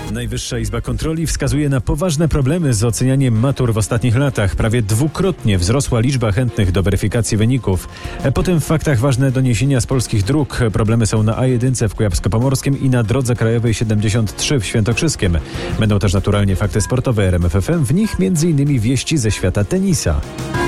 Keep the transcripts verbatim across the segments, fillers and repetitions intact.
Najwyższa Izba Kontroli wskazuje na poważne problemy z ocenianiem matur w ostatnich latach. Prawie dwukrotnie wzrosła liczba chętnych do weryfikacji wyników. Potem w faktach ważne doniesienia z polskich dróg. Problemy są na A jeden w Kujawsko-Pomorskim i na drodze krajowej siedemdziesiąt trzy w Świętokrzyskiem. Będą też naturalnie fakty sportowe R M F F M, w nich między innymi wieści ze świata tenisa.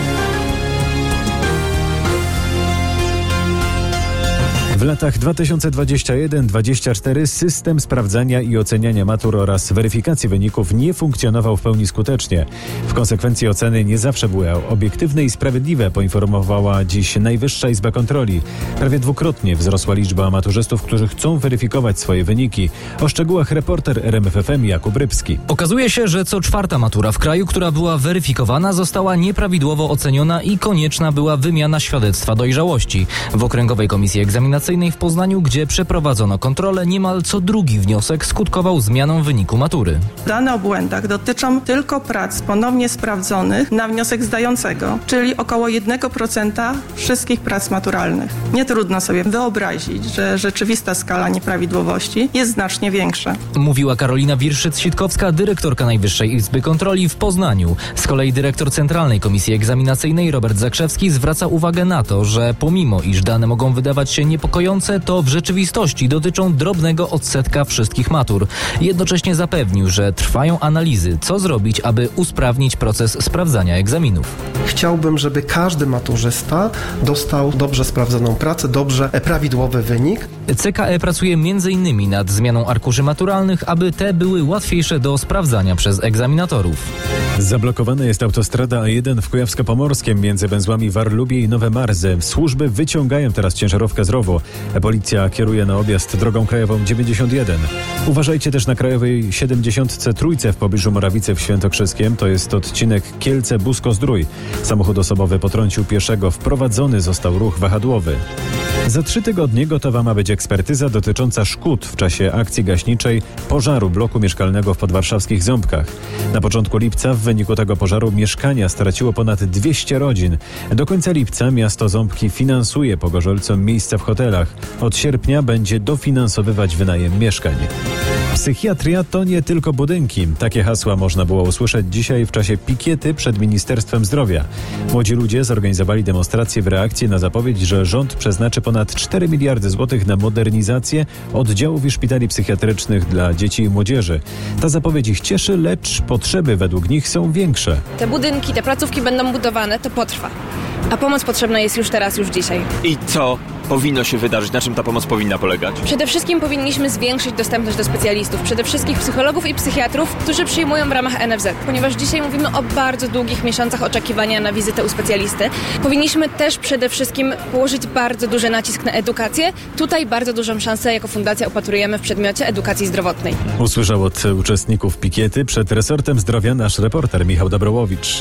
W latach dwa tysiące dwudziestym pierwszym do dwudziestego czwartego system sprawdzania i oceniania matur oraz weryfikacji wyników nie funkcjonował w pełni skutecznie. W konsekwencji oceny nie zawsze były obiektywne i sprawiedliwe, poinformowała dziś Najwyższa Izba Kontroli. Prawie dwukrotnie wzrosła liczba maturzystów, którzy chcą weryfikować swoje wyniki. O szczegółach reporter R M F F M Jakub Rybski. Okazuje się, że co czwarta matura w kraju, która była weryfikowana, została nieprawidłowo oceniona i konieczna była wymiana świadectwa dojrzałości. W Okręgowej Komisji Egzaminacyjnej w Poznaniu, gdzie przeprowadzono kontrolę, niemal co drugi wniosek skutkował zmianą wyniku matury. Dane o błędach dotyczą tylko prac ponownie sprawdzonych na wniosek zdającego, czyli około jeden procent wszystkich prac maturalnych. Nie trudno sobie wyobrazić, że rzeczywista skala nieprawidłowości jest znacznie większa. Mówiła Karolina Wirszyc-Sitkowska, dyrektorka Najwyższej Izby Kontroli w Poznaniu. Z kolei dyrektor Centralnej Komisji Egzaminacyjnej Robert Zakrzewski zwraca uwagę na to, że pomimo iż dane mogą wydawać się niepokojące, to w rzeczywistości dotyczą drobnego odsetka wszystkich matur. Jednocześnie zapewnił, że trwają analizy, co zrobić, aby usprawnić proces sprawdzania egzaminów. Chciałbym, żeby każdy maturzysta dostał dobrze sprawdzoną pracę, dobrze prawidłowy wynik. C K E pracuje między innymi nad zmianą arkuszy maturalnych, aby te były łatwiejsze do sprawdzania przez egzaminatorów. Zablokowana jest autostrada A jeden w Kujawsko-Pomorskim między węzłami Warlubie i Nowe Marzy. Służby wyciągają teraz ciężarówkę z rowu. Policja kieruje na objazd drogą krajową dziewięćdziesiąt jeden. Uważajcie też na krajowej siedemdziesiąt trzy w pobliżu Morawicy w Świętokrzyskiem. To jest odcinek Kielce-Busko-Zdrój. Samochód osobowy potrącił pieszego. Wprowadzony został ruch wahadłowy. Za trzy tygodnie gotowa ma być ekspertyza dotycząca szkód w czasie akcji gaśniczej pożaru bloku mieszkalnego w podwarszawskich Ząbkach. Na początku lipca w wyniku tego pożaru mieszkania straciło ponad dwieście rodzin. Do końca lipca miasto Ząbki finansuje pogorzelcom miejsca w hotelach. Od sierpnia będzie dofinansowywać wynajem mieszkań. Psychiatria to nie tylko budynki. Takie hasła można było usłyszeć dzisiaj w czasie pikiety przed Ministerstwem Zdrowia. Młodzi ludzie zorganizowali demonstrację w reakcji na zapowiedź, że rząd przeznaczy ponad cztery miliardy złotych na modernizację oddziałów i szpitali psychiatrycznych dla dzieci i młodzieży. Ta zapowiedź ich cieszy, lecz potrzeby według nich są większe. Te budynki, te placówki będą budowane, to potrwa. A pomoc potrzebna jest już teraz, już dzisiaj. I co powinno się wydarzyć? Na czym ta pomoc powinna polegać? Przede wszystkim powinniśmy zwiększyć dostępność do specjalistów, przede wszystkim psychologów i psychiatrów, którzy przyjmują w ramach N F Z. Ponieważ dzisiaj mówimy o bardzo długich miesiącach oczekiwania na wizytę u specjalisty. Powinniśmy też przede wszystkim położyć bardzo duży nacisk na edukację. Tutaj bardzo dużą szansę jako fundacja upatrujemy w przedmiocie edukacji zdrowotnej. Usłyszał od uczestników pikiety przed resortem zdrowia nasz reporter Michał Dobrołowicz.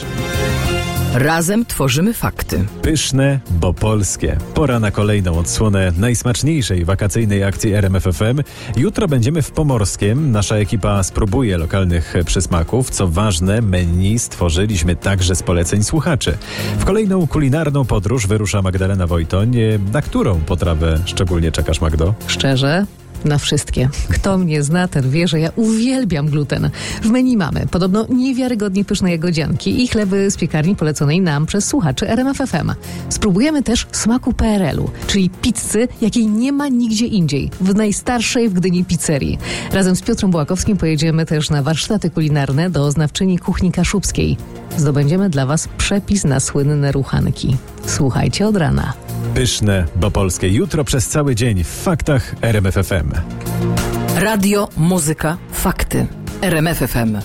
Razem tworzymy fakty. Pyszne, bo polskie. Pora na kolejną odsłonę najsmaczniejszej wakacyjnej akcji R M F F M. Jutro będziemy w Pomorskiem. Nasza ekipa spróbuje lokalnych przysmaków. Co ważne, menu stworzyliśmy także z poleceń słuchaczy. W kolejną kulinarną podróż wyrusza Magdalena Wojtoń. Na którą potrawę szczególnie czekasz, Magdo? Szczerze? Na wszystkie. Kto mnie zna, ten wie, że ja uwielbiam gluten. W menu mamy podobno niewiarygodnie pyszne jagodzianki i chleby z piekarni poleconej nam przez słuchaczy R M F F M. Spróbujemy też smaku P R L u, czyli pizzy, jakiej nie ma nigdzie indziej, w najstarszej w Gdyni pizzerii. Razem z Piotrem Bułakowskim pojedziemy też na warsztaty kulinarne do znawczyni kuchni kaszubskiej. Zdobędziemy dla Was przepis na słynne ruchanki. Słuchajcie od rana. Pyszne, bo polskie. Jutro przez cały dzień w faktach R M F F M. Radio, muzyka, fakty. R M F F M.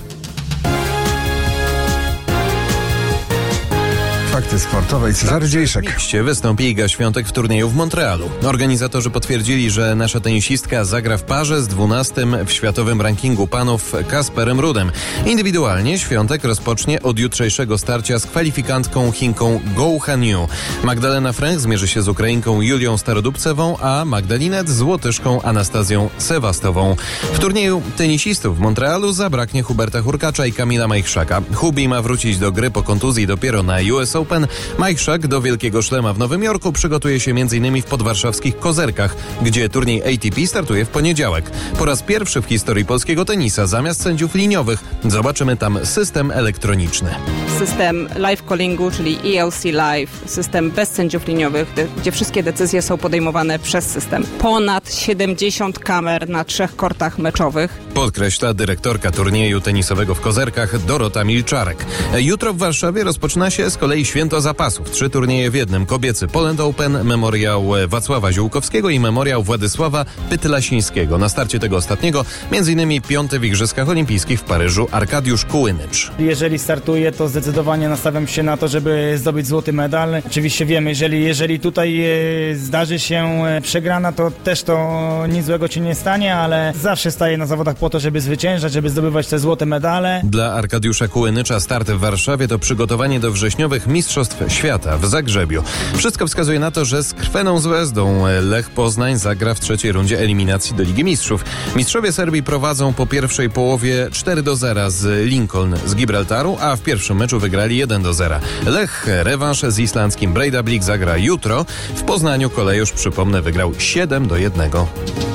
Fakty sportowe i Cezary Dziejszek. Wystąpi Iga Świątek w turnieju w Montrealu. Organizatorzy potwierdzili, że nasza tenisistka zagra w parze z dwunastym w światowym rankingu panów Kasperem Rudem. Indywidualnie Świątek rozpocznie od jutrzejszego starcia z kwalifikantką Chinką Go Han Yu. Magdalena Fręch zmierzy się z Ukrainką Julią Starodubcewą, a Magdalinet z Łotyszką Anastazją Sewastową. W turnieju tenisistów w Montrealu zabraknie Huberta Hurkacza i Kamila Majchrzaka. Hubi ma wrócić do gry po kontuzji dopiero na U S Open. Majszak do Wielkiego Szlema w Nowym Jorku przygotuje się m.in. w podwarszawskich Kozerkach, gdzie turniej A T P startuje w poniedziałek. Po raz pierwszy w historii polskiego tenisa zamiast sędziów liniowych zobaczymy tam system elektroniczny. System live callingu, czyli E L C Live, system bez sędziów liniowych, gdzie wszystkie decyzje są podejmowane przez system. Ponad siedemdziesiąt kamer na trzech kortach meczowych. Podkreśla dyrektorka turnieju tenisowego w Kozerkach Dorota Milczarek. Jutro w Warszawie rozpoczyna się z kolei Święto Zapasów. Trzy turnieje w jednym. Kobiecy Poland Open, memoriał Wacława Ziółkowskiego i memoriał Władysława Pytlasińskiego. Na starcie tego ostatniego m.in. piąty w Igrzyskach Olimpijskich w Paryżu Arkadiusz Kułynycz. Jeżeli startuję, to zdecydowanie nastawiam się na to, żeby zdobyć złoty medal. Oczywiście wiem, jeżeli, jeżeli tutaj e, zdarzy się e, przegrana, to też to nic złego się nie stanie, ale zawsze staję na zawodach po to, żeby zwyciężać, żeby zdobywać te złote medale. Dla Arkadiusza Kułynycza start w Warszawie to przygotowanie do wrześniowych Mistrzostw Świata w Zagrzebiu. Wszystko wskazuje na to, że z Crweną Zvezdą Lech Poznań zagra w trzeciej rundzie eliminacji do Ligi Mistrzów. Mistrzowie Serbii prowadzą po pierwszej połowie cztery do zera z Lincoln z Gibraltaru, a w pierwszym meczu wygrali jeden do zera. Lech rewanż z islandzkim Breiðablik zagra jutro. W Poznaniu Kolejusz, przypomnę, wygrał siedem do jednego.